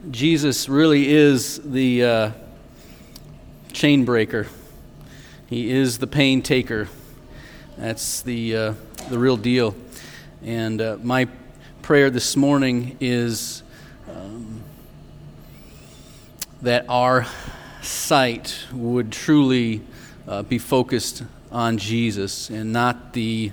Jesus really is the chain breaker. He is the pain taker. That's the real deal. And my prayer this morning is that our sight would truly be focused on Jesus and not the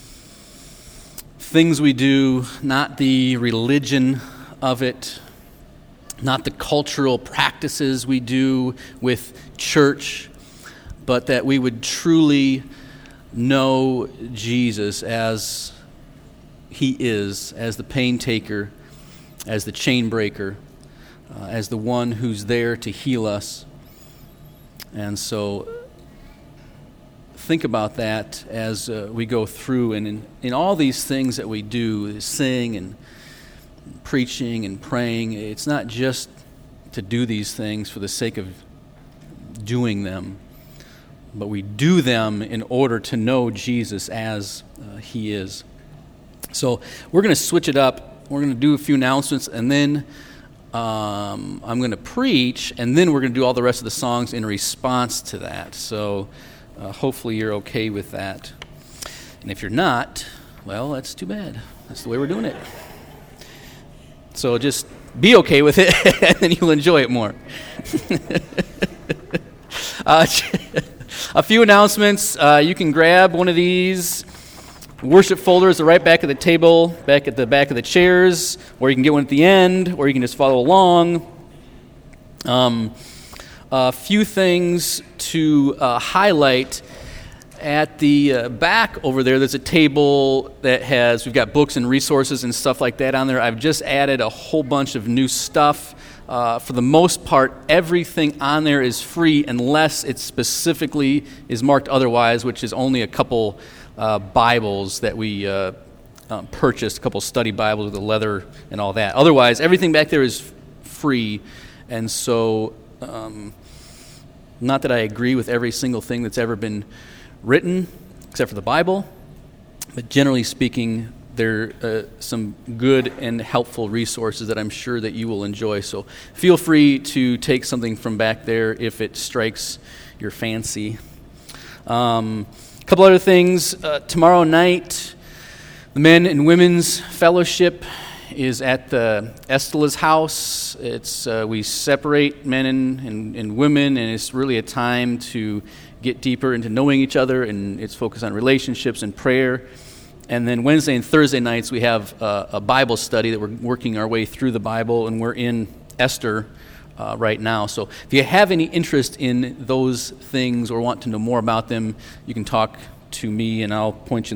things we do, not the religion of it, not the cultural practices we do with church, but that we would truly know Jesus as he is, as the pain taker, as the chain breaker, as the one who's there to heal us. And so think about that as we go through, and in all these things that we do, sing and preaching and praying, it's not just to do these things for the sake of doing them, but we do them in order to know Jesus as he is. So we're going to switch it up. We're going to do a few announcements, and then I'm going to preach, and then we're going to do all the rest of the songs in response to that. So hopefully you're okay with that. And if you're not, well, that's too bad. That's the way we're doing it. So just be okay with it, and then you'll enjoy it more. A few announcements. You can grab one of these worship folders. They're right back at the table, back at the back of the chairs, or you can get one at the end, or you can just follow along. A few things to highlight. At the back over there's a table that we've got books and resources and stuff like that on there. I've just added a whole bunch of new stuff. For the most part, everything on there is free unless it specifically is marked otherwise, which is only a couple Bibles that we purchased, a couple study Bibles with the leather and all that. Otherwise, everything back there is free. And so, not that I agree with every single thing that's ever been written, except for the Bible, but generally speaking, there are some good and helpful resources that I'm sure that you will enjoy. So feel free to take something from back there if it strikes your fancy. A couple other things. Tomorrow night, the Men and Women's Fellowship is at the Estela's house. It's we separate men and women, and it's really a time to get deeper into knowing each other, and it's focused on relationships and prayer. And then Wednesday and Thursday nights, we have a Bible study that we're working our way through the Bible, and we're in Esther right now. So if you have any interest in those things or want to know more about them, you can talk to me, and I'll point you in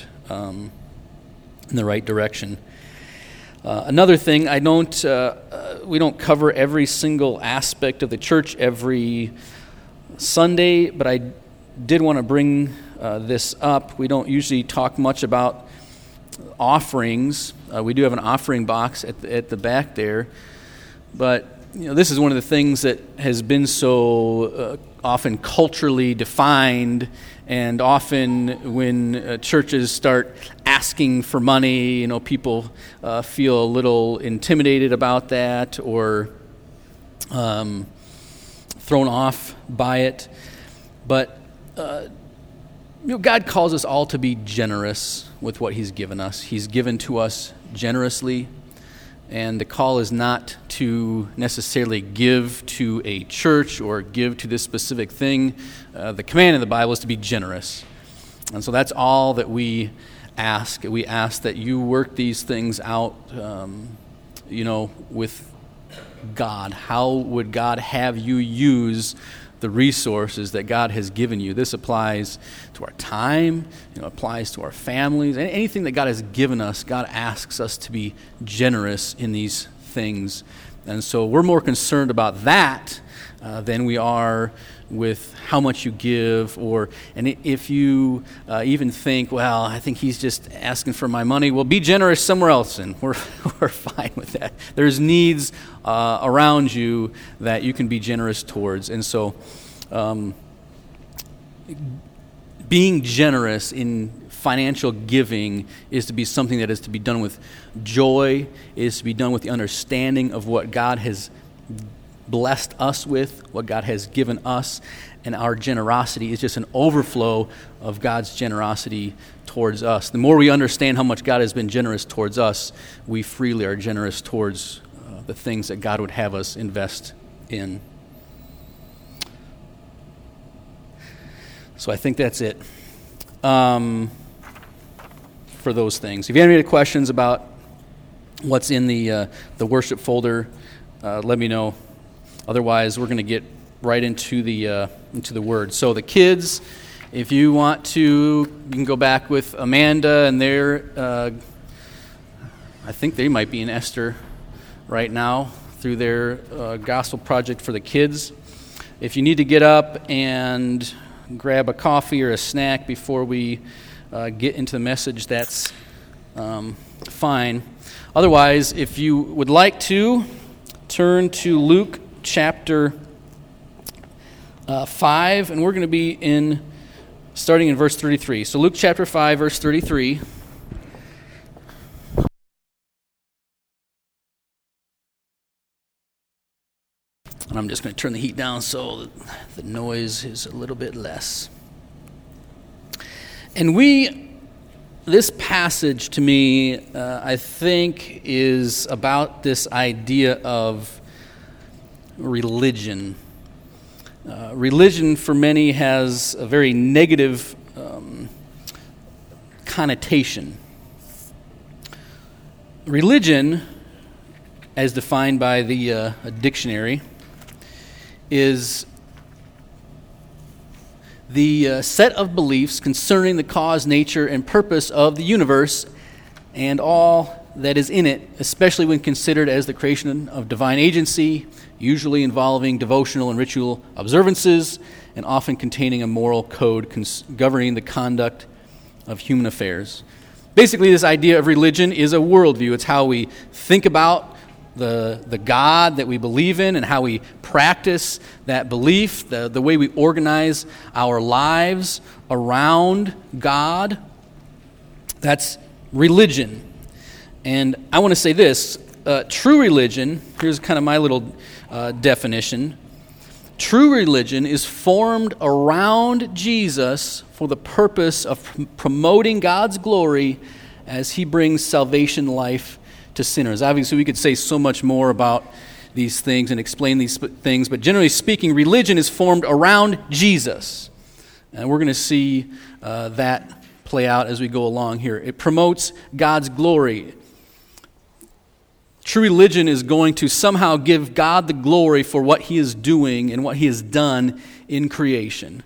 the right direction. Another thing, we don't cover every single aspect of the church every Sunday, but I did want to bring this up. We don't usually talk much about offerings. We do have an offering box at the back there, but this is one of the things that has been so often culturally defined, and often when churches start asking for money, people feel a little intimidated about that or thrown off by it. But God calls us all to be generous with what he's given us. He's given to us generously, and the call is not to necessarily give to a church or give to this specific thing. The command in the Bible is to be generous. And so that's all that we ask. We ask that you work these things out, with God. How would God have you use the resources that God has given you? This applies to our time, applies to our families, anything that God has given us. God asks us to be generous in these things. And so we're more concerned about that than we are with how much you give, and if you even think, well, I think he's just asking for my money, well, be generous somewhere else, and we're fine with that. There's needs around you that you can be generous towards, and so being generous in financial giving is to be something that is to be done with joy, is to be done with the understanding of what God has blessed us with, what God has given us, and our generosity is just an overflow of God's generosity towards us. The more we understand how much God has been generous towards us, we freely are generous towards the things that God would have us invest in. So I think that's it for those things. If you have any questions about what's in the worship folder, let me know. Otherwise, we're going to get right into the Word. So the kids, if you want to, you can go back with Amanda and their, I think they might be in Esther right now through their gospel project for the kids. If you need to get up and grab a coffee or a snack before we get into the message, that's fine. Otherwise, if you would like to, turn to Luke chapter 5, and we're going to be starting in verse 33. So Luke chapter 5, verse 33. And I'm just going to turn the heat down so the noise is a little bit less. And this passage to me, I think, is about this idea of religion. Religion for many has a very negative connotation. Religion, as defined by the dictionary, is the set of beliefs concerning the cause, nature, and purpose of the universe and all that is in it, especially when considered as the creation of divine agency, usually involving devotional and ritual observances, and often containing a moral code governing the conduct of human affairs. Basically, this idea of religion is a worldview. It's how we think about the God that we believe in and how we practice that belief, the way we organize our lives around God. That's religion. And I want to say this, true religion, here's kind of my little definition. True religion is formed around Jesus for the purpose of promoting God's glory as he brings salvation life to sinners. Obviously, we could say so much more about these things and explain these things, but generally speaking, religion is formed around Jesus. And we're going to see that play out as we go along here. It promotes God's glory. True religion is going to somehow give God the glory for what he is doing and what he has done in creation.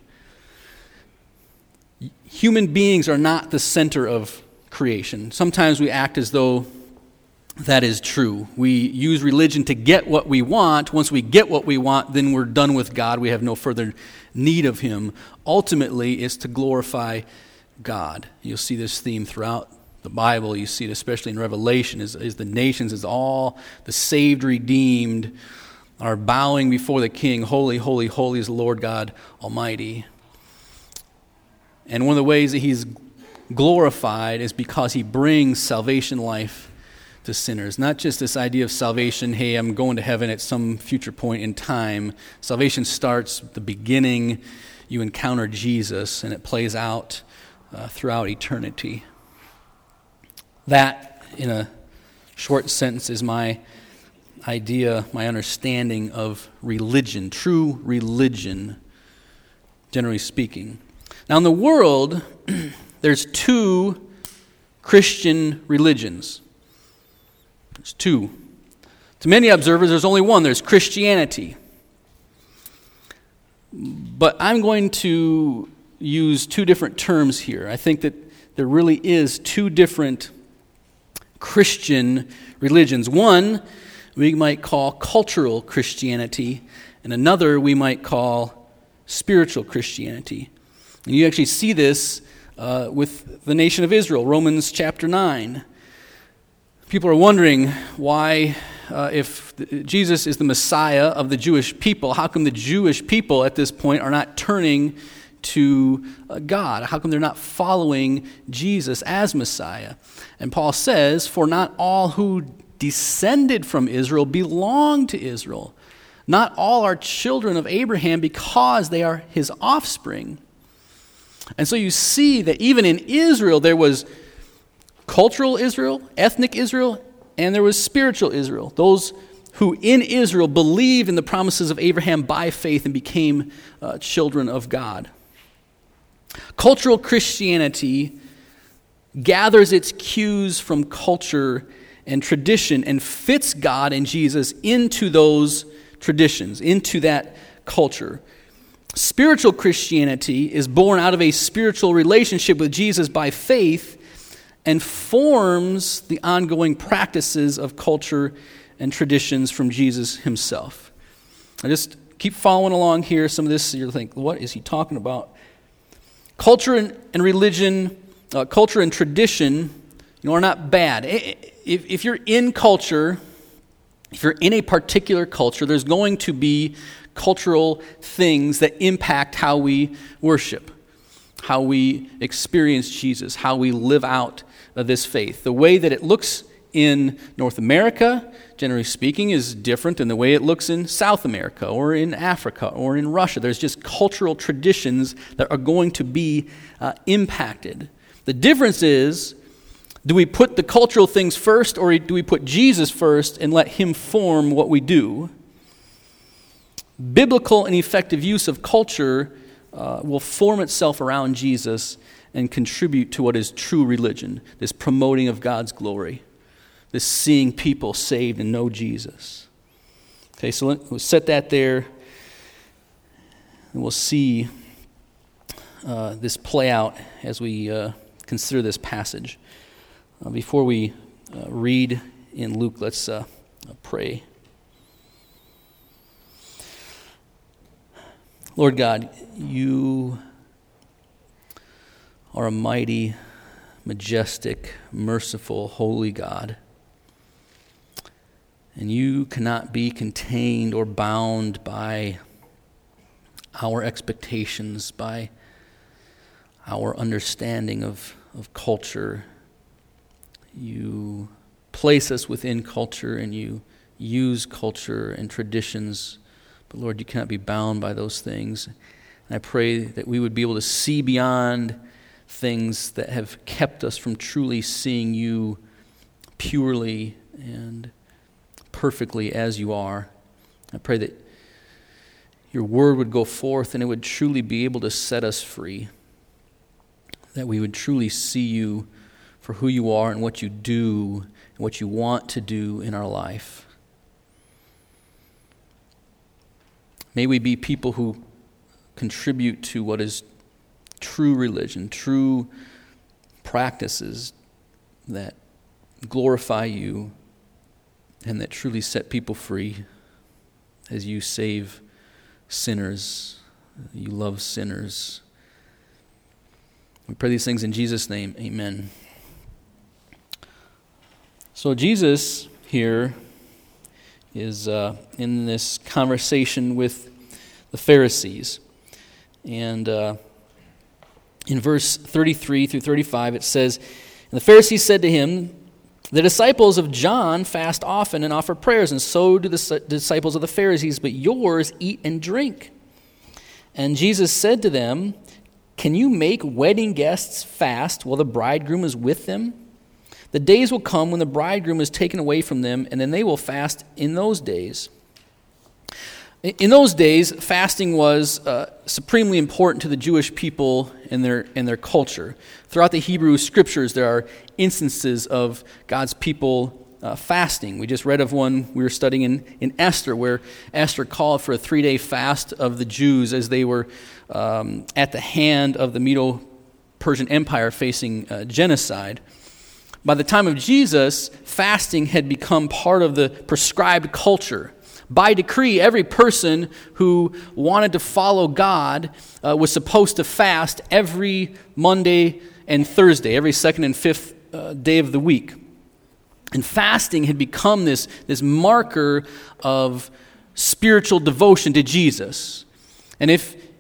Human beings are not the center of creation. Sometimes we act as though that is true. We use religion to get what we want. Once we get what we want, then we're done with God. We have no further need of him. Ultimately, it's to glorify God. You'll see this theme throughout the Bible. You see it especially in Revelation, is the nations, is all the saved, redeemed, are bowing before the King. Holy, holy, holy is the Lord God Almighty. And one of the ways that he's glorified is because he brings salvation life to sinners. Not just this idea of salvation, hey, I'm going to heaven at some future point in time. Salvation starts at the beginning. You encounter Jesus, and it plays out throughout eternity. That, in a short sentence, is my idea, my understanding of religion, true religion, generally speaking. Now, in the world, there's two Christian religions. There's two. To many observers, there's only one. There's Christianity. But I'm going to use two different terms here. I think that there really is two different Christian religions. One we might call cultural Christianity, and another we might call spiritual Christianity. And you actually see this with the nation of Israel, Romans chapter 9. People are wondering why, if Jesus is the Messiah of the Jewish people, how come the Jewish people at this point are not turning to God? How come they're not following Jesus as Messiah? And Paul says, for not all who descended from Israel belong to Israel. Not all are children of Abraham because they are his offspring. And so you see that even in Israel, there was cultural Israel, ethnic Israel, and there was spiritual Israel. Those who in Israel believed in the promises of Abraham by faith and became children of God. Cultural Christianity gathers its cues from culture and tradition and fits God and Jesus into those traditions, into that culture. Spiritual Christianity is born out of a spiritual relationship with Jesus by faith and forms the ongoing practices of culture and traditions from Jesus himself. I just keep following along here. Some of this, you're thinking, what is he talking about? Culture and religion, culture and tradition, are not bad. If you're in culture, if you're in a particular culture, there's going to be cultural things that impact how we worship, how we experience Jesus, how we live out this faith. The way that it looks in North America, generally speaking, is different than the way it looks in South America or in Africa or in Russia. There's just cultural traditions that are going to be impacted. The difference is, do we put the cultural things first, or do we put Jesus first and let him form what we do? Biblical and effective use of culture will form itself around Jesus and contribute to what is true religion, this promoting of God's glory, this seeing people saved and know Jesus. Okay, so we'll set that there, and we'll see this play out as we consider this passage. Before we read in Luke, let's pray. Lord God, you are a mighty, majestic, merciful, holy God. And you cannot be contained or bound by our expectations, by our understanding of culture. You place us within culture and you use culture and traditions. But Lord, you cannot be bound by those things. And I pray that we would be able to see beyond things that have kept us from truly seeing you purely and perfectly as you are. I pray that your word would go forth and it would truly be able to set us free, that we would truly see you for who you are and what you do and what you want to do in our life. May we be people who contribute to what is true religion, true practices that glorify you and that truly set people free as you save sinners, you love sinners. We pray these things in Jesus' name, amen. So Jesus here is in this conversation with the Pharisees. And in verse 33 through 35 it says, "And the Pharisees said to him, 'The disciples of John fast often and offer prayers, and so do the disciples of the Pharisees, but yours eat and drink.' And Jesus said to them, 'Can you make wedding guests fast while the bridegroom is with them? The days will come when the bridegroom is taken away from them, and then they will fast in those days.'" In those days, fasting was supremely important to the Jewish people and their culture. Throughout the Hebrew Scriptures, there are instances of God's people fasting. We just read of one we were studying in Esther, where Esther called for a 3-day fast of the Jews as they were at the hand of the Medo-Persian Empire facing genocide. By the time of Jesus, fasting had become part of the prescribed culture. By decree, every person who wanted to follow God was supposed to fast every Monday and Thursday, every second and fifth day of the week. And fasting had become this marker of spiritual devotion to Jesus. And if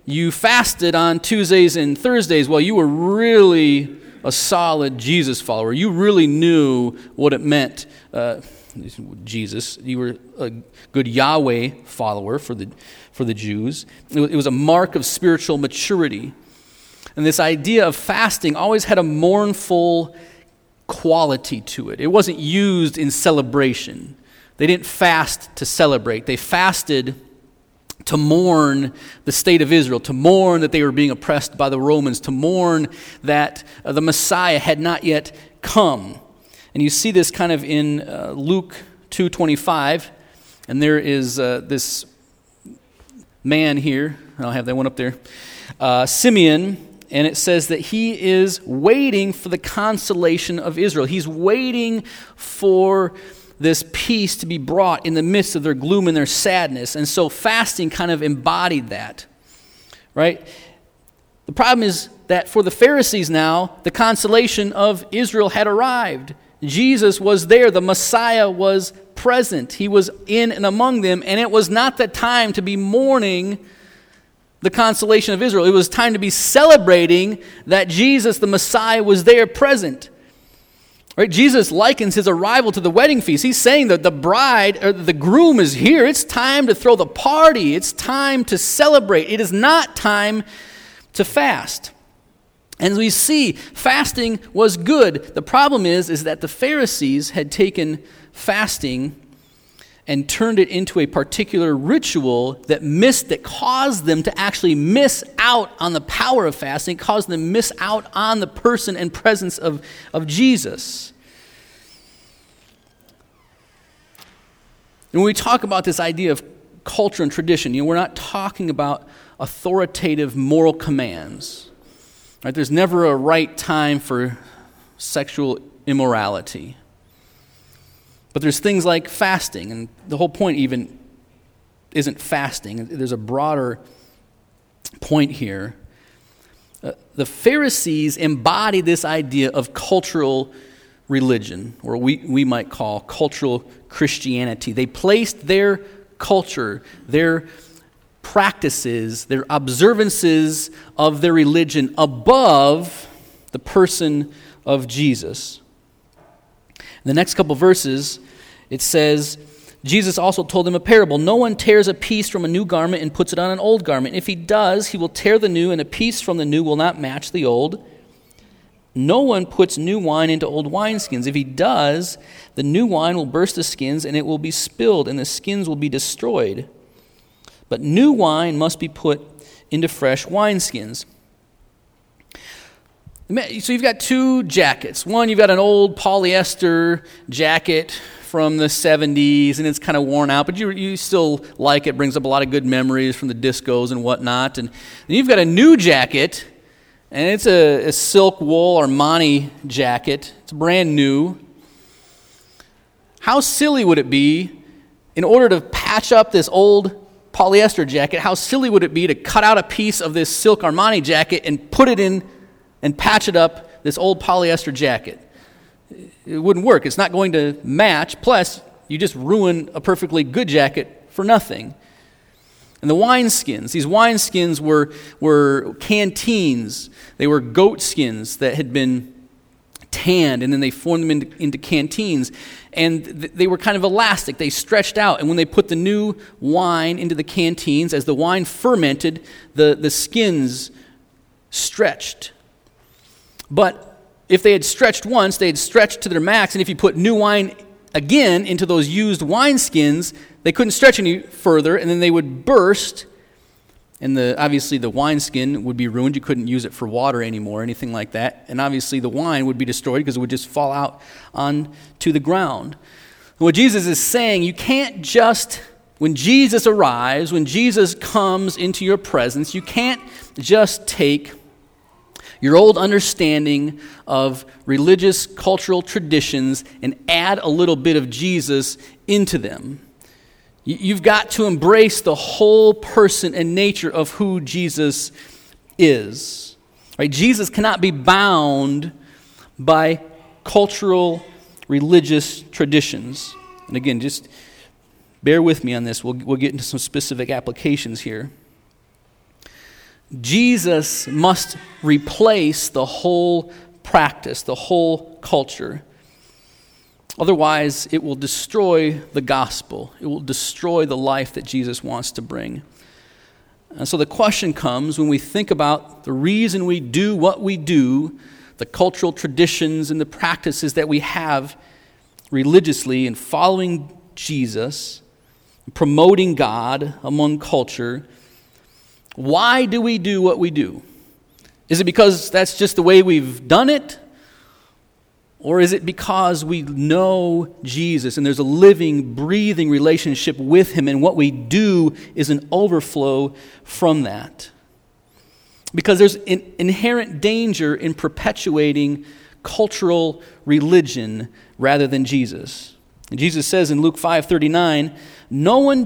you fasted on Tuesdays and Thursdays, well, you were really a solid Jesus follower. You really knew what it meant, Jesus. You were a good Yahweh follower for the Jews. It was a mark of spiritual maturity. And this idea of fasting always had a mournful quality to it. It wasn't used in celebration. They didn't fast to celebrate. They fasted to mourn the state of Israel, to mourn that they were being oppressed by the Romans, to mourn that the Messiah had not yet come. And you see this kind of in Luke 2:25, and there is this man here, I'll have that one up there, Simeon, and it says that he is waiting for the consolation of Israel. He's waiting for this peace to be brought in the midst of their gloom and their sadness. And so fasting kind of embodied that, right? The problem is that for the Pharisees now, the consolation of Israel had arrived. Jesus was there. The Messiah was present. He was in and among them, and it was not the time to be mourning the consolation of Israel. It was time to be celebrating that Jesus, the Messiah, was there present. Right? Jesus likens his arrival to the wedding feast. He's saying that the bride, or the groom is here. It's time to throw the party. It's time to celebrate. It is not time to fast. And we see fasting was good. The problem is that the Pharisees had taken fasting and turned it into a particular ritual that caused them to actually miss out on the power of fasting. It caused them to miss out on the person and presence of Jesus. And when we talk about this idea of culture and tradition, we're not talking about authoritative moral commands. Right? There's never a right time for sexual immorality. But there's things like fasting, and the whole point even isn't fasting. There's a broader point here. The Pharisees embody this idea of cultural religion, or we might call cultural Christianity. They placed their culture, their practices, their observances of their religion above the person of Jesus. In the next couple verses, it says, Jesus also told them a parable. No one tears a piece from a new garment and puts it on an old garment. If he does, he will tear the new, and a piece from the new will not match the old. No one puts new wine into old wineskins. If he does, the new wine will burst the skins, and it will be spilled, and the skins will be destroyed. But new wine must be put into fresh wineskins. So you've got two jackets. One, you've got an old polyester jacket from the 70s, and it's kind of worn out, but you still like it. Brings up a lot of good memories from the discos and whatnot. And then you've got a new jacket, and it's a silk wool Armani jacket. It's brand new. How silly would it be, in order to patch up this old polyester jacket, how silly would it be to cut out a piece of this silk Armani jacket and put it in and patch it up, this old polyester jacket? It wouldn't work. It's not going to match. Plus, you just ruin a perfectly good jacket for nothing. And the wineskins, these wineskins were canteens. They were goat skins that had been tanned, and then they formed them into canteens. And they were kind of elastic. They stretched out. And when they put the new wine into the canteens, as the wine fermented, the skins stretched. But if they had stretched once, they had stretched to their max, and if you put new wine again into those used wineskins, they couldn't stretch any further, and then they would burst, and obviously the wineskin would be ruined. You couldn't use it for water anymore, anything like that, and obviously the wine would be destroyed because it would just fall out onto the ground. And what Jesus is saying, you can't just, when Jesus arrives, when Jesus comes into your presence, you can't just take your old understanding of religious cultural traditions and add a little bit of Jesus into them. You've got to embrace the whole person and nature of who Jesus is. Right? Jesus cannot be bound by cultural religious traditions. And again, just bear with me on this. We'll get into some specific applications here. Jesus must replace the whole practice, the whole culture. Otherwise, it will destroy the gospel. It will destroy the life that Jesus wants to bring. And so the question comes when we think about the reason we do what we do, the cultural traditions and the practices that we have religiously in following Jesus, promoting God among culture. Why do we do what we do? Is it because that's just the way we've done it? Or is it because we know Jesus and there's a living, breathing relationship with him, and what we do is an overflow from that? Because there's an inherent danger in perpetuating cultural religion rather than Jesus. And Jesus says in Luke 5:39, no one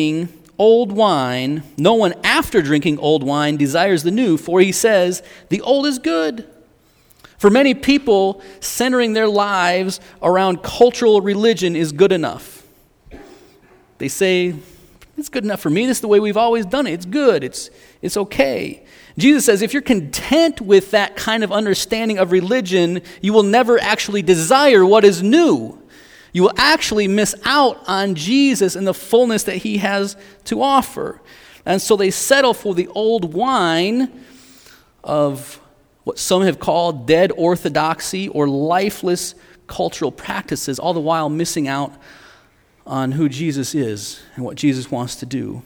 after drinking old wine desires the new, for he says, the old is good. For many people, centering their lives around cultural religion is good enough. They say, it's good enough for me. This is the way we've always done it. It's good. It's okay. Jesus says if you're content with that kind of understanding of religion, you will never actually desire what is new. You will actually miss out on Jesus and the fullness that he has to offer. And so they settle for the old wine of what some have called dead orthodoxy or lifeless cultural practices, all the while missing out on who Jesus is and what Jesus wants to do.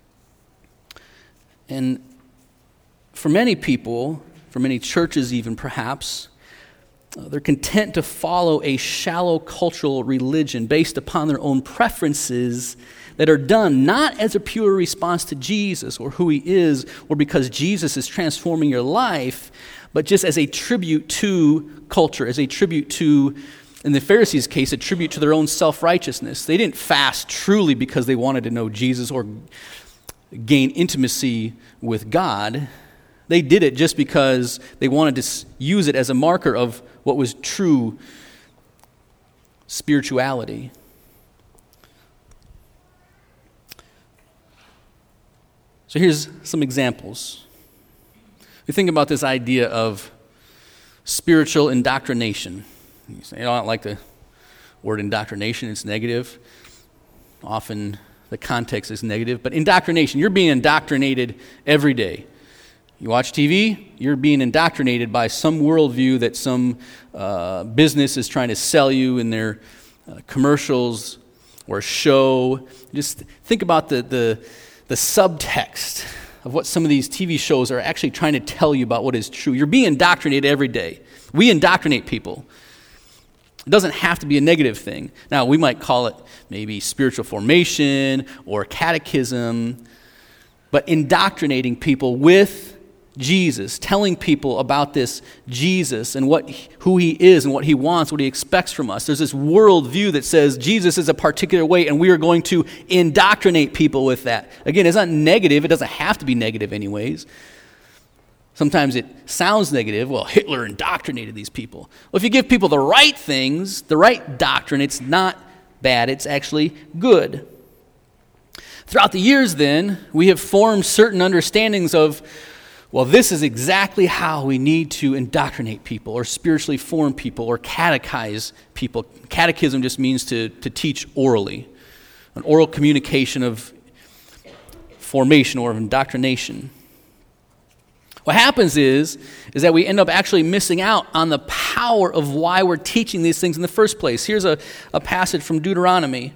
And for many people, for many churches even perhaps, they're content to follow a shallow cultural religion based upon their own preferences that are done not as a pure response to Jesus or who he is or because Jesus is transforming your life, but just as a tribute to culture, as a tribute to, in the Pharisees' case, a tribute to their own self-righteousness. They didn't fast truly because they wanted to know Jesus or gain intimacy with God. They did it just because they wanted to use it as a marker of what was true spirituality. So here's some examples. We think about this idea of spiritual indoctrination. You say, I don't like the word indoctrination, it's negative. Often the context is negative, but indoctrination, you're being indoctrinated every day. You watch TV, you're being indoctrinated by some worldview that some business is trying to sell you in their commercials or show. Just think about the subtext of what some of these TV shows are actually trying to tell you about what is true. You're being indoctrinated every day. We indoctrinate people. It doesn't have to be a negative thing. Now, we might call it maybe spiritual formation or catechism, but indoctrinating people with Jesus, telling people about this Jesus and who he is and what he wants, what he expects from us. There's this worldview that says Jesus is a particular way, and we are going to indoctrinate people with that. Again, it's not negative. It doesn't have to be negative anyways. Sometimes it sounds negative. Well, Hitler indoctrinated these people. Well, if you give people the right things, the right doctrine, it's not bad. It's actually good. Throughout the years, then, we have formed certain understandings of, well, this is exactly how we need to indoctrinate people or spiritually form people or catechize people. Catechism just means to teach orally, an oral communication of formation or of indoctrination. What happens is that we end up actually missing out on the power of why we're teaching these things in the first place. Here's a passage from Deuteronomy.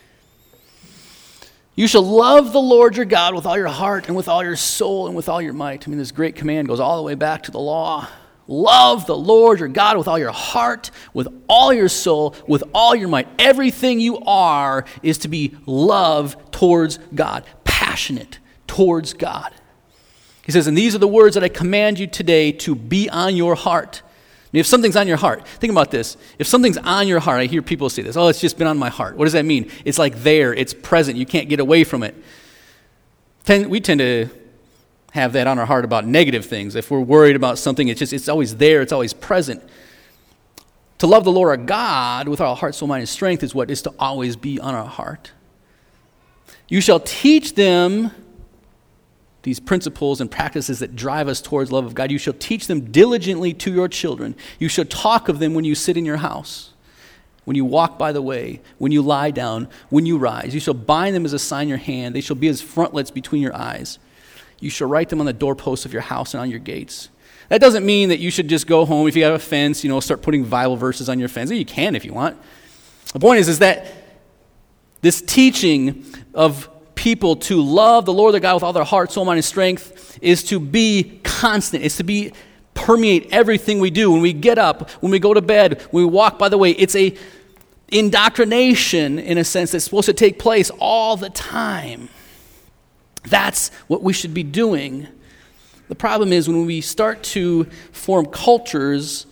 You shall love the Lord your God with all your heart and with all your soul and with all your might. I mean, this great command goes all the way back to the law. Love the Lord your God with all your heart, with all your soul, with all your might. Everything you are is to be love towards God, passionate towards God. He says, and these are the words that I command you today to be on your heart. If something's on your heart, think about this. If something's on your heart, I hear people say this, oh, it's just been on my heart. What does that mean? It's like there, it's present. You can't get away from it. We tend to have that on our heart about negative things. If we're worried about something, it's always there, it's always present. To love the Lord our God with our heart, soul, mind, and strength is what is to always be on our heart. You shall teach them these principles and practices that drive us towards love of God. You shall teach them diligently to your children. You shall talk of them when you sit in your house, when you walk by the way, when you lie down, when you rise. You shall bind them as a sign in your hand. They shall be as frontlets between your eyes. You shall write them on the doorposts of your house and on your gates. That doesn't mean that you should just go home, if you have a fence, start putting Bible verses on your fence. You can if you want. The point is that this teaching of people to love the Lord their God with all their heart, soul, mind, and strength is to be constant. It's to permeate everything we do. When we get up, when we go to bed, when we walk by the way, it's a indoctrination, in a sense, that's supposed to take place all the time. That's what we should be doing. The problem is when we start to form cultures,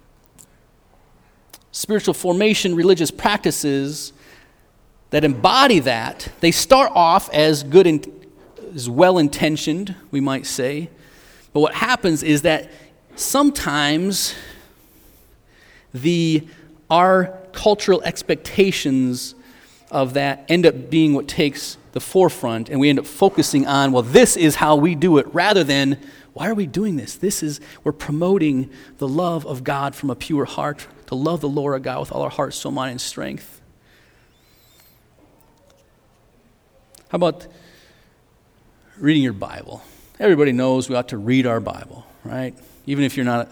spiritual formation, religious practices that embody that, they start off as good and as well-intentioned, we might say. But what happens is that sometimes our cultural expectations of that end up being what takes the forefront, and we end up focusing on, well, this is how we do it, rather than, why are we doing this? We're promoting the love of God from a pure heart, to love the Lord our God with all our heart, soul, mind, and strength. How about reading your Bible? Everybody knows we ought to read our Bible, right? Even if you're not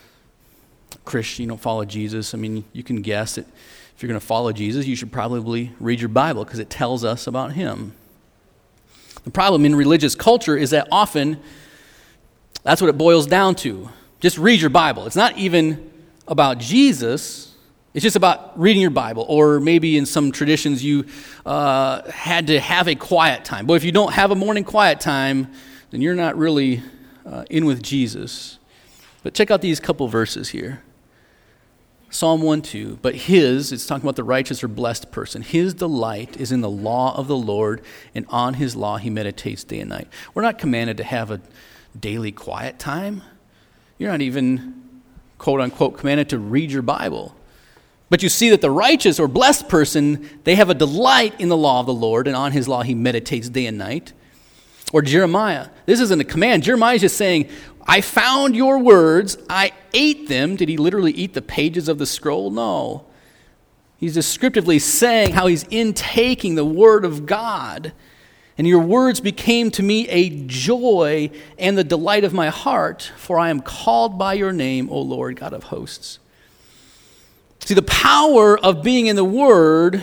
a Christian, you don't follow Jesus. I mean, you can guess that if you're going to follow Jesus, you should probably read your Bible because it tells us about him. The problem in religious culture is that often that's what it boils down to. Just read your Bible. It's not even about Jesus. It's just about reading your Bible. Or maybe in some traditions you had to have a quiet time. But if you don't have a morning quiet time, then you're not really in with Jesus. But check out these couple verses here. Psalm 1:2, but it's talking about the righteous or blessed person. His delight is in the law of the Lord, and on his law he meditates day and night. We're not commanded to have a daily quiet time. You're not even, quote unquote, commanded to read your Bible. But you see that the righteous or blessed person, they have a delight in the law of the Lord, and on his law he meditates day and night. Or Jeremiah. This isn't a command. Jeremiah is just saying, I found your words, I ate them. Did he literally eat the pages of the scroll? No. He's descriptively saying how he's intaking the word of God. And your words became to me a joy and the delight of my heart, for I am called by your name, O Lord, God of hosts. See, the power of being in the Word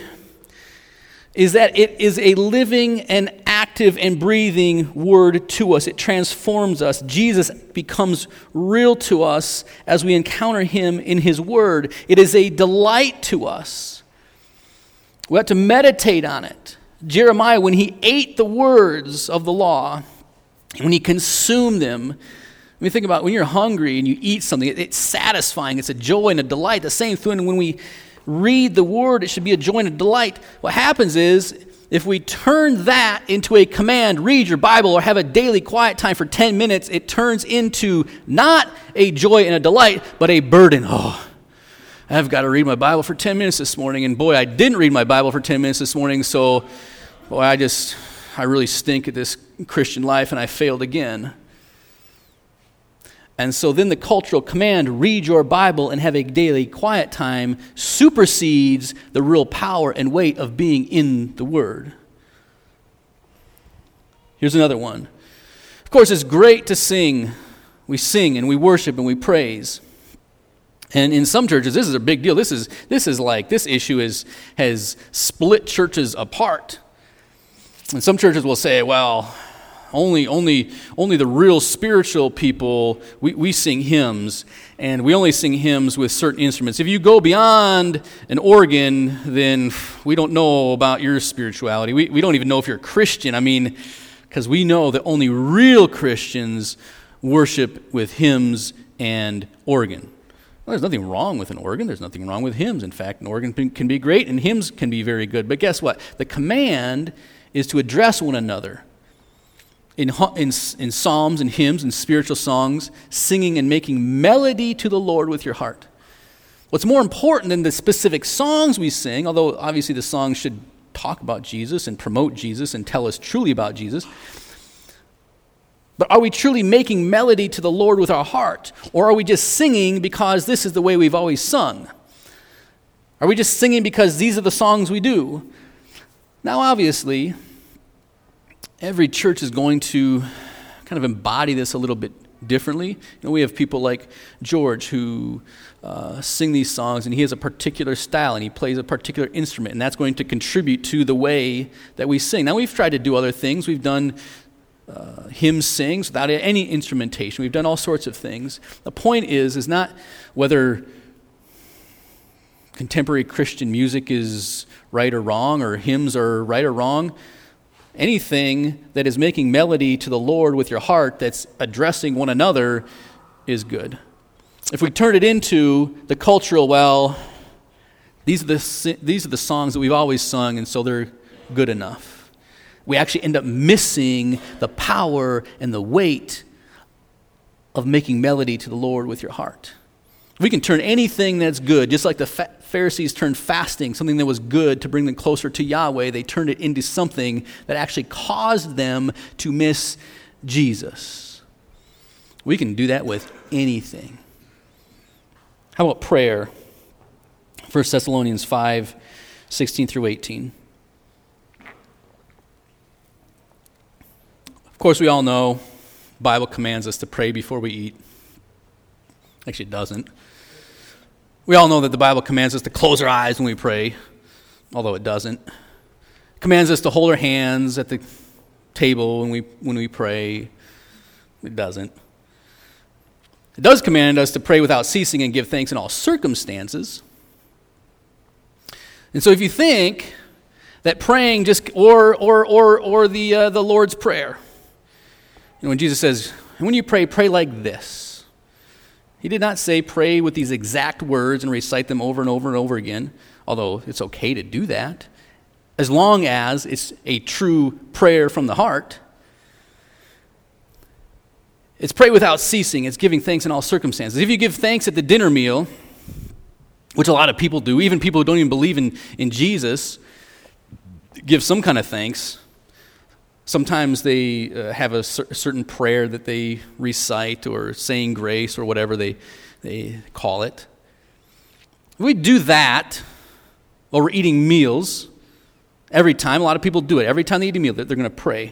is that it is a living and active and breathing Word to us. It transforms us. Jesus becomes real to us as we encounter him in his Word. It is a delight to us. We have to meditate on it. Jeremiah, when he ate the words of the law, when he consumed them, I mean, think about when you're hungry and you eat something, it's satisfying. It's a joy and a delight. The same thing when we read the Word, it should be a joy and a delight. What happens is, if we turn that into a command, read your Bible or have a daily quiet time for 10 minutes, it turns into not a joy and a delight, but a burden. Oh, I've got to read my Bible for 10 minutes this morning, and boy, I didn't read my Bible for 10 minutes this morning, so boy, I really stink at this Christian life, and I failed again. And so then the cultural command, read your Bible and have a daily quiet time, supersedes the real power and weight of being in the Word. Here's another one. Of course, it's great to sing. We sing and we worship and we praise. And in some churches, this is a big deal. This issue has split churches apart. And some churches will say, well, only the real spiritual people, we sing hymns, and we only sing hymns with certain instruments. If you go beyond an organ, then we don't know about your spirituality. We don't even know if you're a Christian. I mean, because we know that only real Christians worship with hymns and organ. Well, there's nothing wrong with an organ. There's nothing wrong with hymns. In fact, an organ can be great, and hymns can be very good. But guess what? The command is to address one another. In psalms and hymns and spiritual songs, singing and making melody to the Lord with your heart. What's more important than the specific songs we sing, although obviously the songs should talk about Jesus and promote Jesus and tell us truly about Jesus, But are we truly making melody to the Lord with our heart? Or are we just singing because this is the way we've always sung? Are we just singing because these are the songs we do? Now, obviously, every church is going to kind of embody this a little bit differently. We have people like George who sing these songs, and he has a particular style, and he plays a particular instrument, and that's going to contribute to the way that we sing. Now, we've tried to do other things. We've done hymn sings without any instrumentation. We've done all sorts of things. The point is not whether contemporary Christian music is right or wrong, or hymns are right or wrong. Anything that is making melody to the Lord with your heart that's addressing one another is good. If we turn it into the cultural, well, these are the songs that we've always sung, and so they're good enough. We actually end up missing the power and the weight of making melody to the Lord with your heart. We can turn anything that's good, just like the Pharisees turned fasting, something that was good to bring them closer to Yahweh, they turned it into something that actually caused them to miss Jesus. We can do that with anything. How about prayer? 1 Thessalonians 5, 16 through 18. Of course, we all know the Bible commands us to pray before we eat. Actually, it doesn't. We all know that the Bible commands us to close our eyes when we pray, although it doesn't. It commands us to hold our hands at the table when we pray. It doesn't. It does command us to pray without ceasing and give thanks in all circumstances. And so if you think that praying just or the Lord's Prayer, when Jesus says, when you pray, pray like this. He did not say pray with these exact words and recite them over and over and over again, although it's okay to do that, as long as it's a true prayer from the heart. It's pray without ceasing. It's giving thanks in all circumstances. If you give thanks at the dinner meal, which a lot of people do, even people who don't even believe in Jesus, give some kind of thanks. Sometimes they have a certain prayer that they recite, or saying grace, or whatever they call it. If we do that while we're eating meals, every time, a lot of people do it. Every time they eat a meal, they're going to pray.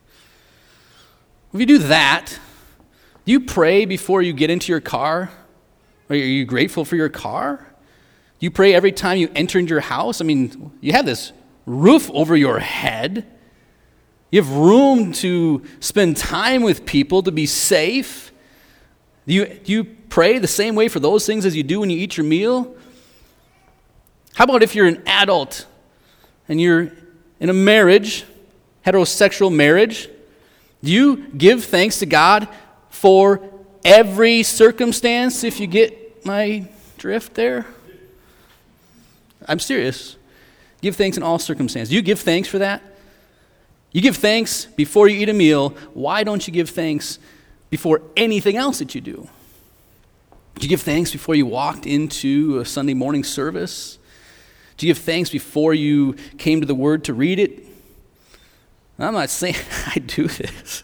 If you do that, do you pray before you get into your car? Are you grateful for your car? Do you pray every time you enter into your house? I mean, you have this roof over your head. You have room to spend time with people, to be safe. Do you pray the same way for those things as you do when you eat your meal? How about if you're an adult and you're in a marriage, heterosexual marriage? Do you give thanks to God for every circumstance, if you get my drift there? I'm serious. Give thanks in all circumstances. Do you give thanks for that? You give thanks before you eat a meal. Why don't you give thanks before anything else that you do? Do you give thanks before you walked into a Sunday morning service? Do you give thanks before you came to the Word to read it? I'm not saying I do this.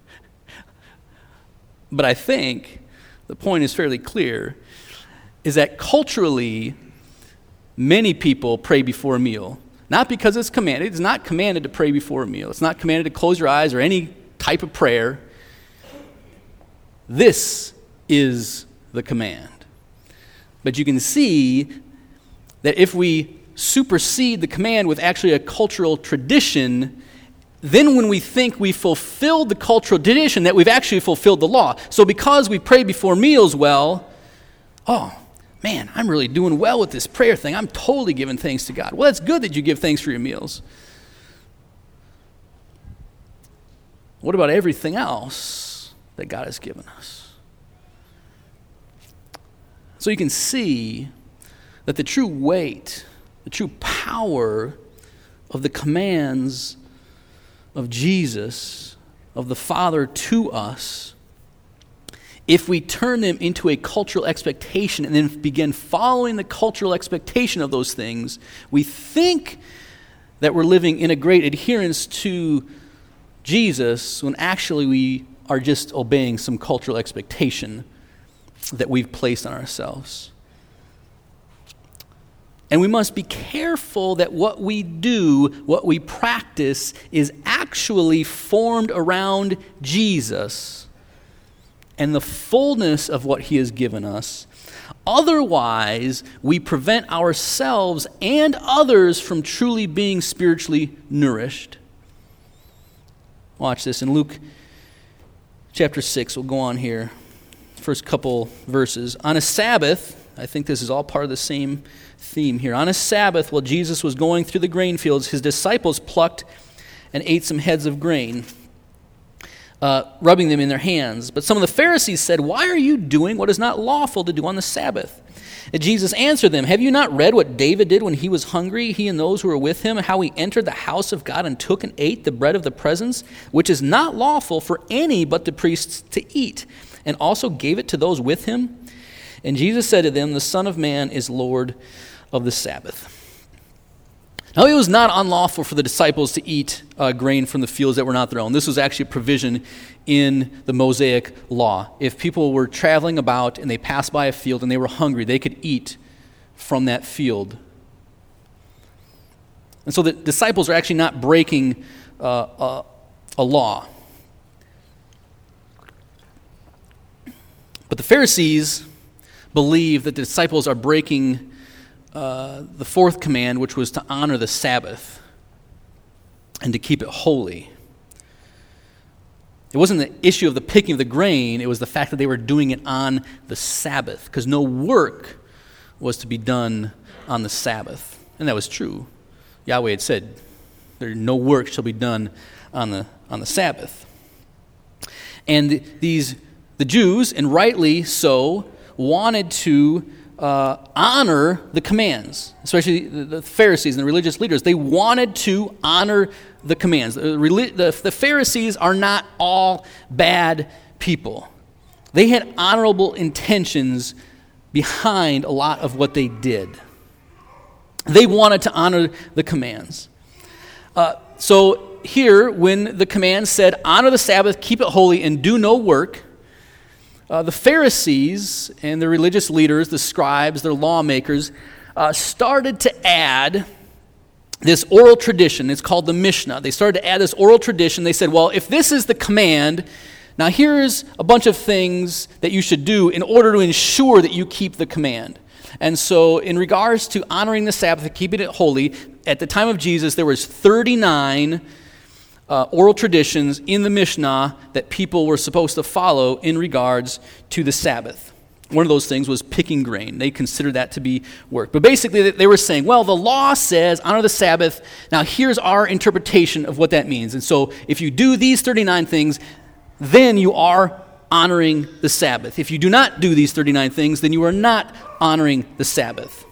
But I think the point is fairly clear, is that culturally, many people pray before a meal. Not because it's commanded. It's not commanded to pray before a meal. It's not commanded to close your eyes or any type of prayer. This is the command. But you can see that if we supersede the command with actually a cultural tradition, then when we think we fulfilled the cultural tradition, that we've actually fulfilled the law. So because we pray before meals, well, oh, man, I'm really doing well with this prayer thing. I'm totally giving thanks to God. Well, it's good that you give thanks for your meals. What about everything else that God has given us? So you can see that the true weight, the true power of the commands of Jesus, of the Father to us, if we turn them into a cultural expectation and then begin following the cultural expectation of those things, we think that we're living in a great adherence to Jesus when actually we are just obeying some cultural expectation that we've placed on ourselves. And we must be careful that what we do, what we practice, is actually formed around Jesus and the fullness of what he has given us. Otherwise, we prevent ourselves and others from truly being spiritually nourished. Watch this in Luke chapter 6. We'll go on here. First couple verses. On a Sabbath, I think this is all part of the same theme here. On a Sabbath, while Jesus was going through the grain fields, his disciples plucked and ate some heads of grain, rubbing them in their hands. But some of the Pharisees said, "Why are you doing what is not lawful to do on the Sabbath?" And Jesus answered them, "Have you not read what David did when he was hungry, he and those who were with him, how he entered the house of God and took and ate the bread of the presence, which is not lawful for any but the priests to eat, and also gave it to those with him?" And Jesus said to them, "The Son of Man is Lord of the Sabbath." Now, it was not unlawful for the disciples to eat grain from the fields that were not their own. This was actually a provision in the Mosaic law. If people were traveling about and they passed by a field and they were hungry, they could eat from that field. And so the disciples are actually not breaking a law. But the Pharisees believe that the disciples are breaking the fourth command, which was to honor the Sabbath and to keep it holy. It wasn't the issue of the picking of the grain, it was the fact that they were doing it on the Sabbath, because no work was to be done on the Sabbath. And that was true. Yahweh had said, no work shall be done on the Sabbath. And the Jews, and rightly so, wanted to honor the commands, especially the Pharisees and the religious leaders. They wanted to honor the commands. The Pharisees are not all bad people. They had honorable intentions behind a lot of what they did. They wanted to honor the commands. So here, when the command said, honor the Sabbath, keep it holy, and do no work, the Pharisees and the religious leaders, the scribes, their lawmakers, started to add this oral tradition. It's called the Mishnah. They started to add this oral tradition. They said, well, if this is the command, now here's a bunch of things that you should do in order to ensure that you keep the command. And so in regards to honoring the Sabbath and keeping it holy, at the time of Jesus, there was 39 oral traditions in the Mishnah that people were supposed to follow in regards to the Sabbath. One of those things was picking grain. They considered that to be work. But basically, they were saying, well, the law says honor the Sabbath. Now, here's our interpretation of what that means. And so if you do these 39 things, then you are honoring the Sabbath. If you do not do these 39 things, then you are not honoring the Sabbath.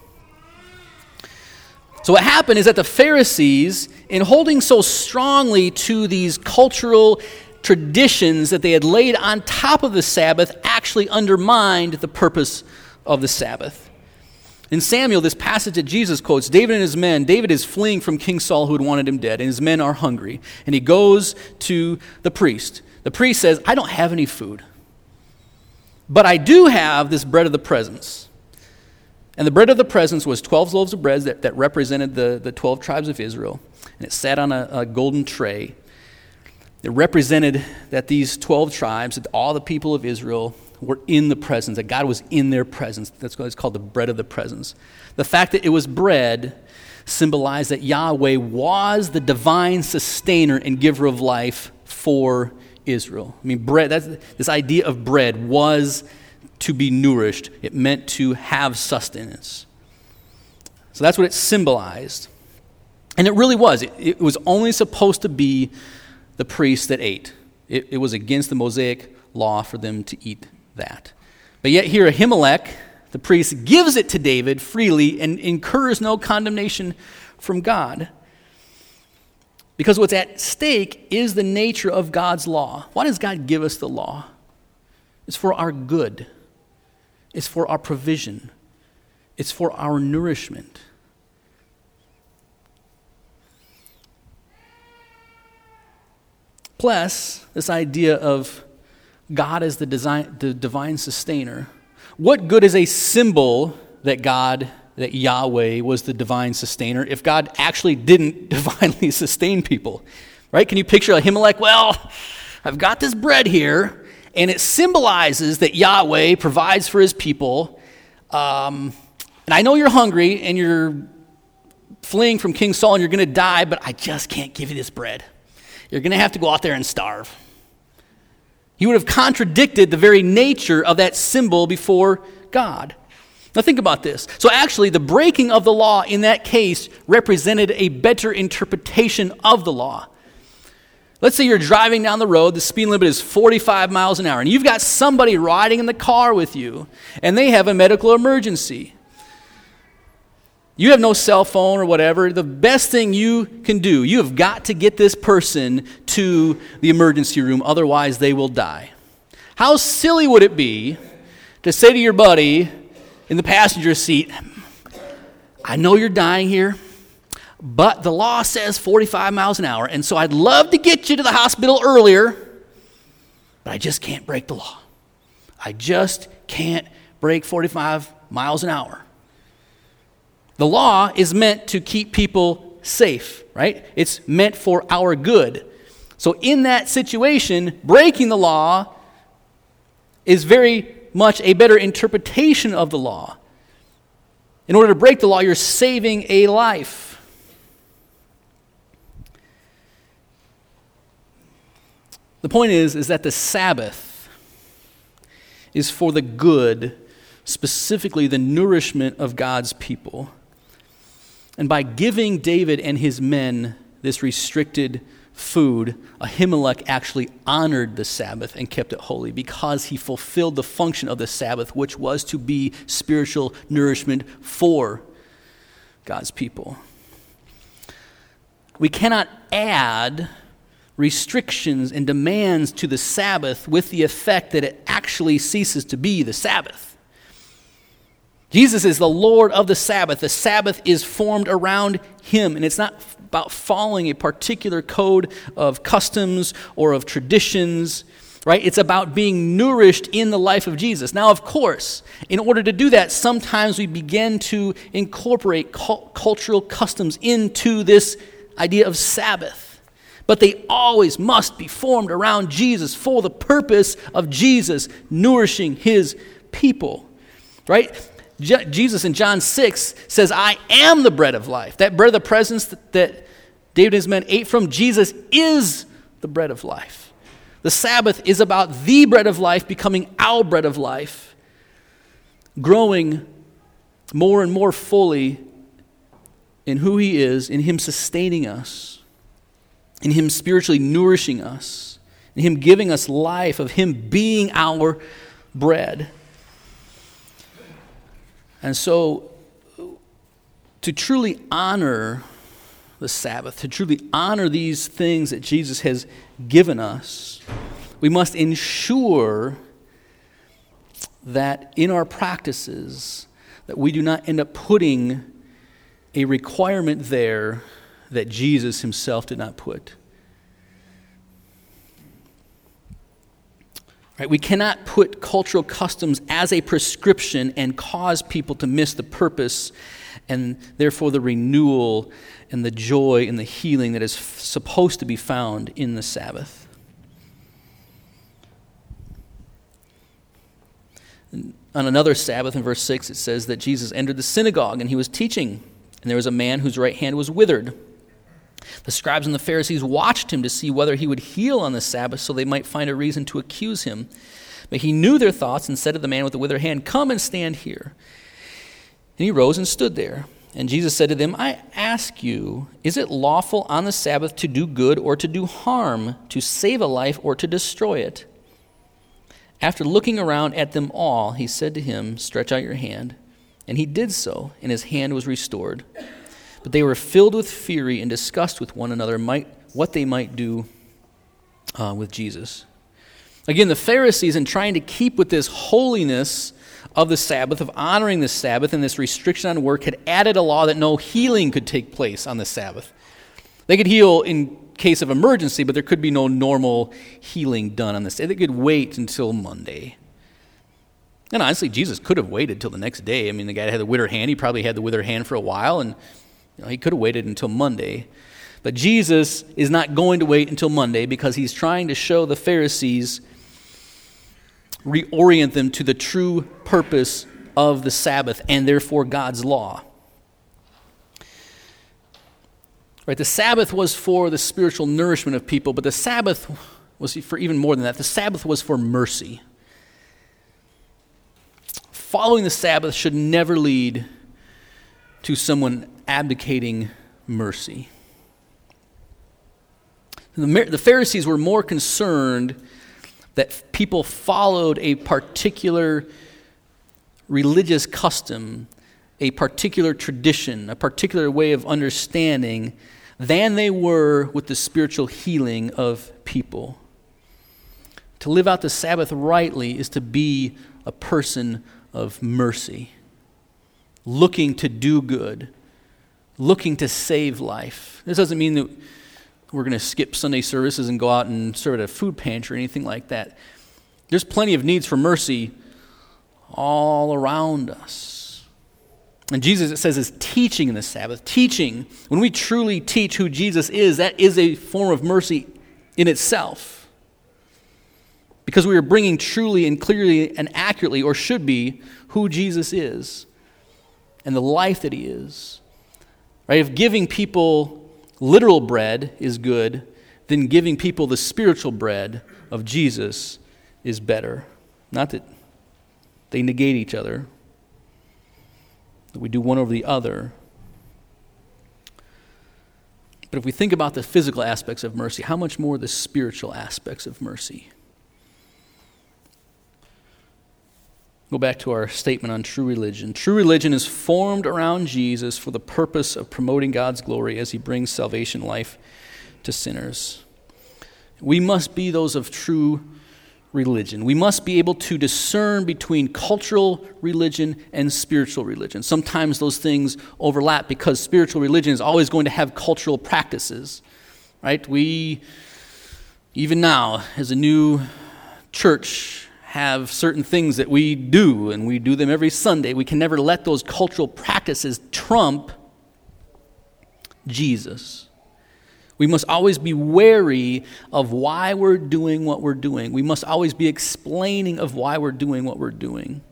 So what happened is that the Pharisees, in holding so strongly to these cultural traditions that they had laid on top of the Sabbath, actually undermined the purpose of the Sabbath. In Samuel, this passage that Jesus quotes, David and his men, David is fleeing from King Saul who had wanted him dead, and his men are hungry. And he goes to the priest. The priest says, I don't have any food, but I do have this bread of the presence. And the bread of the presence was 12 loaves of bread that represented the 12 tribes of Israel. And it sat on a golden tray. It represented that these 12 tribes, that all the people of Israel were in the presence, that God was in their presence. That's why it's called the bread of the presence. The fact that it was bread symbolized that Yahweh was the divine sustainer and giver of life for Israel. I mean, bread, this idea of bread was to be nourished. It meant to have sustenance. So that's what it symbolized. And it really was. It was only supposed to be the priests that ate. It was against the Mosaic law for them to eat that. But yet here Ahimelech, the priest, gives it to David freely and incurs no condemnation from God. Because what's at stake is the nature of God's law. Why does God give us the law? It's for our good. It's for our provision. It's for our nourishment. Plus, this idea of God as the divine sustainer, what good is a symbol that Yahweh was the divine sustainer if God actually didn't divinely sustain people? Right? Can you picture Ahimelech? Well, I've got this bread here, and it symbolizes that Yahweh provides for his people. And I know you're hungry, and you're fleeing from King Saul, and you're going to die, but I just can't give you this bread. You're going to have to go out there and starve. He would have contradicted the very nature of that symbol before God. Now think about this. So actually, the breaking of the law in that case represented a better interpretation of the law. Let's say you're driving down the road, the speed limit is 45 miles an hour, and you've got somebody riding in the car with you, and they have a medical emergency. You have no cell phone or whatever. The best thing you can do, you have got to get this person to the emergency room, otherwise they will die. How silly would it be to say to your buddy in the passenger seat, I know you're dying here, but the law says 45 miles an hour, and so I'd love to get you to the hospital earlier, but I just can't break the law. I just can't break 45 miles an hour. The law is meant to keep people safe, right? It's meant for our good. So in that situation, breaking the law is very much a better interpretation of the law. In order to break the law, you're saving a life. The point is that the Sabbath is for the good, specifically the nourishment of God's people. And by giving David and his men this restricted food, Ahimelech actually honored the Sabbath and kept it holy because he fulfilled the function of the Sabbath, which was to be spiritual nourishment for God's people. We cannot add restrictions and demands to the Sabbath with the effect that it actually ceases to be the Sabbath. Jesus is the Lord of the Sabbath. The Sabbath is formed around him, and it's not about following a particular code of customs or of traditions, right? It's about being nourished in the life of Jesus. Now, of course, in order to do that, sometimes we begin to incorporate cultural customs into this idea of Sabbath. But they always must be formed around Jesus for the purpose of Jesus nourishing his people, right? Jesus in John 6 says, I am the bread of life. That bread of the presence that David and his men ate from, Jesus is the bread of life. The Sabbath is about the bread of life becoming our bread of life, growing more and more fully in who he is, in him sustaining us, in him spiritually nourishing us, in him giving us life, of him being our bread. And so, to truly honor the Sabbath, to truly honor these things that Jesus has given us, we must ensure that in our practices, that we do not end up putting a requirement there that Jesus himself did not put. Right? We cannot put cultural customs as a prescription and cause people to miss the purpose and therefore the renewal and the joy and the healing that is supposed to be found in the Sabbath. On another Sabbath, in verse 6, it says that Jesus entered the synagogue and he was teaching, and there was a man whose right hand was withered. The scribes and the Pharisees watched him to see whether he would heal on the Sabbath so they might find a reason to accuse him. But he knew their thoughts and said to the man with the withered hand, come and stand here. And he rose and stood there. And Jesus said to them, I ask you, is it lawful on the Sabbath to do good or to do harm, to save a life or to destroy it? After looking around at them all, he said to him, stretch out your hand. And he did so, and his hand was restored. But they were filled with fury and discussed with one another what they might do with Jesus. Again, the Pharisees, in trying to keep with this holiness of the Sabbath, of honoring the Sabbath and this restriction on work, had added a law that no healing could take place on the Sabbath. They could heal in case of emergency, but there could be no normal healing done on this day. They could wait until Monday. And honestly, Jesus could have waited till the next day. I mean, the guy that had the withered hand, he probably had the withered hand for a while, and he could have waited until Monday. But Jesus is not going to wait until Monday because he's trying to show the Pharisees, reorient them to the true purpose of the Sabbath and therefore God's law. Right, the Sabbath was for the spiritual nourishment of people, but the Sabbath was for even more than that. The Sabbath was for mercy. Following the Sabbath should never lead to someone abdicating mercy. The Pharisees were more concerned that people followed a particular religious custom, a particular tradition, a particular way of understanding than they were with the spiritual healing of people. To live out the Sabbath rightly is to be a person of mercy, looking to do good, looking to save life. This doesn't mean that we're going to skip Sunday services and go out and serve at a food pantry or anything like that. There's plenty of needs for mercy all around us. And Jesus, it says, is teaching in the Sabbath. Teaching, when we truly teach who Jesus is, that is a form of mercy in itself. Because we are bringing truly and clearly and accurately, or should be, who Jesus is and the life that he is. Right? If giving people literal bread is good, then giving people the spiritual bread of Jesus is better. Not that they negate each other, that we do one over the other. But if we think about the physical aspects of mercy, how much more the spiritual aspects of mercy? Go back to our statement on true religion. True religion is formed around Jesus for the purpose of promoting God's glory as he brings salvation life to sinners. We must be those of true religion. We must be able to discern between cultural religion and spiritual religion. Sometimes those things overlap because spiritual religion is always going to have cultural practices, right? We, even now, as a new church, have certain things that we do, and we do them every Sunday. We can never let those cultural practices trump Jesus. We must always be wary of why we're doing what we're doing. We must always be explaining of why we're doing what we're doing.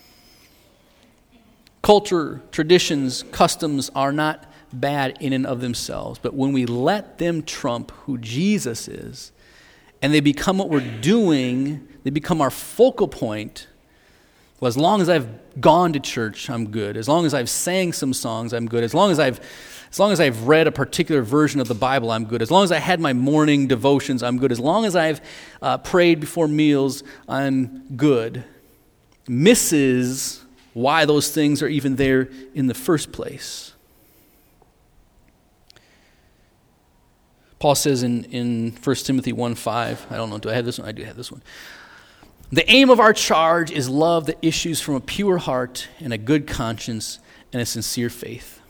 Culture, traditions, customs are not bad in and of themselves, but when we let them trump who Jesus is, and they become what we're doing, they become our focal point. Well, as long as I've gone to church, I'm good. As long as I've sang some songs, I'm good. As long as I've read a particular version of the Bible, I'm good. As long as I had my morning devotions, I'm good. As long as I've prayed before meals, I'm good. Misses why those things are even there in the first place. Paul says in 1 Timothy 1:5, I don't know, do I have this one? I do have this one. The aim of our charge is love that issues from a pure heart and a good conscience and a sincere faith.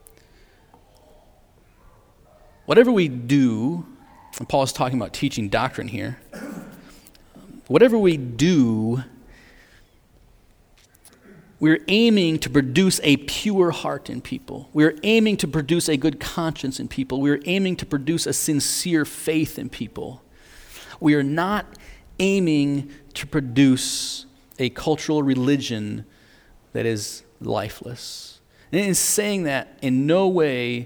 Whatever we do, and Paul is talking about teaching doctrine here, whatever we do, we're aiming to produce a pure heart in people. We're aiming to produce a good conscience in people. We're aiming to produce a sincere faith in people. We are not aiming to produce a cultural religion that is lifeless. And in saying that, in no way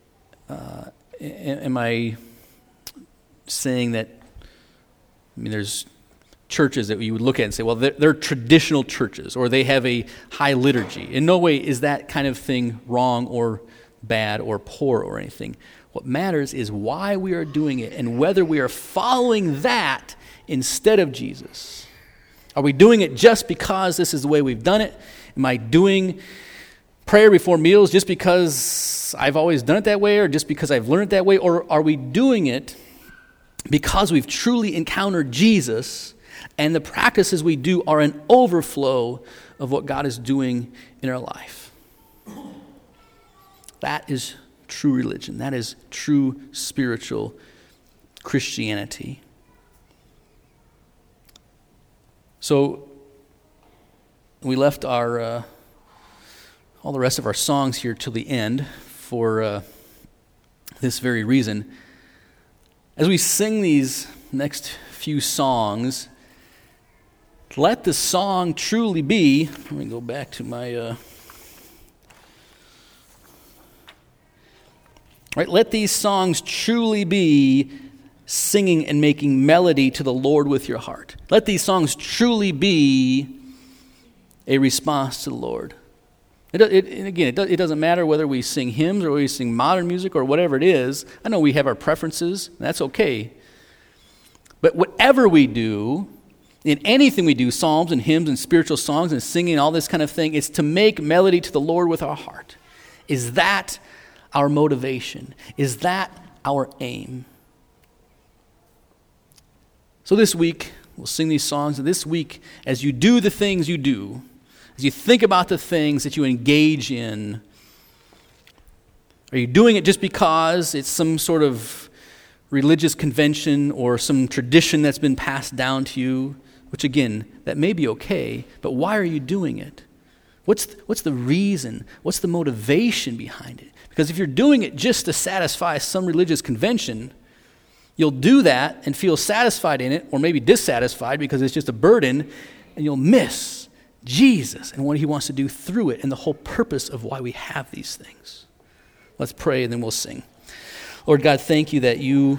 am I saying that, there's churches that you would look at and say, well, they're traditional churches, or they have a high liturgy. In no way is that kind of thing wrong or bad or poor or anything. What matters is why we are doing it and whether we are following that instead of Jesus. Are we doing it just because this is the way we've done it? Am I doing prayer before meals just because I've always done it that way, or just because I've learned it that way? Or are we doing it because we've truly encountered Jesus, and the practices we do are an overflow of what God is doing in our life? That is true religion. That is true spiritual Christianity. So we left our all the rest of our songs here till the end for this very reason. As we sing these next few songs, let the song truly be, let me go back to my, right, let these songs truly be singing and making melody to the Lord with your heart. Let these songs truly be a response to the Lord. It doesn't matter whether we sing hymns or we sing modern music or whatever it is. I know we have our preferences, and that's okay. But whatever we do, in anything we do, psalms and hymns and spiritual songs and singing, all this kind of thing, it's to make melody to the Lord with our heart. Is that our motivation? Is that our aim? So this week, we'll sing these songs, and this week, as you do the things you do, as you think about the things that you engage in, are you doing it just because it's some sort of religious convention or some tradition that's been passed down to you? Which again, that may be okay, but why are you doing it? What's the reason? What's the motivation behind it? Because if you're doing it just to satisfy some religious convention, you'll do that and feel satisfied in it, or maybe dissatisfied because it's just a burden, and you'll miss Jesus and what he wants to do through it and the whole purpose of why we have these things. Let's pray and then we'll sing. Lord God, thank you that you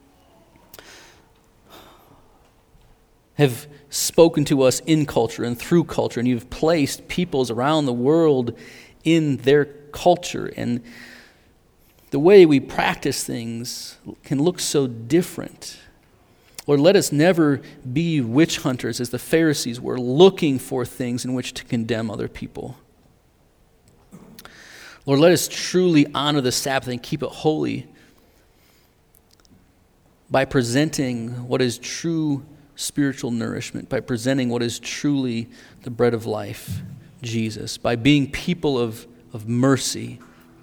have spoken to us in culture and through culture, and you've placed peoples around the world in their culture, and the way we practice things can look so different. Lord, let us never be witch hunters as the Pharisees were, looking for things in which to condemn other people. Lord, let us truly honor the Sabbath and keep it holy by presenting what is true spiritual nourishment, by presenting what is truly the bread of life, Jesus, by being people of mercy.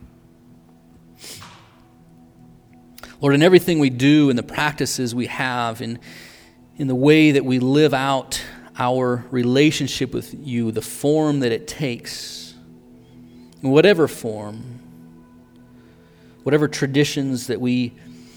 Lord, in everything we do, in the practices we have, in the way that we live out our relationship with you, the form that it takes, in whatever form, whatever traditions that we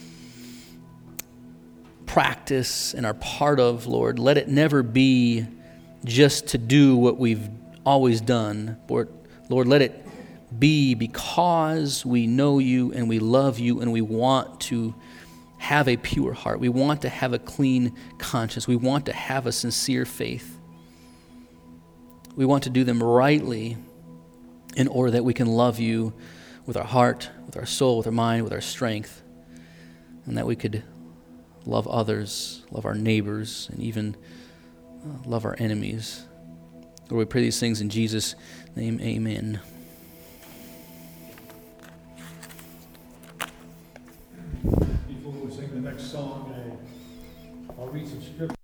practice and are part of, Lord, let it never be just to do what we've always done. Lord, let it be because we know you and we love you and we want to have a pure heart. We want to have a clean conscience. We want to have a sincere faith. We want to do them rightly in order that we can love you with our heart, with our soul, with our mind, with our strength, and that we could love others, love our neighbors, and even love our enemies. Lord, we pray these things in Jesus' name, amen. Before we sing the next song, I'll read some scripture.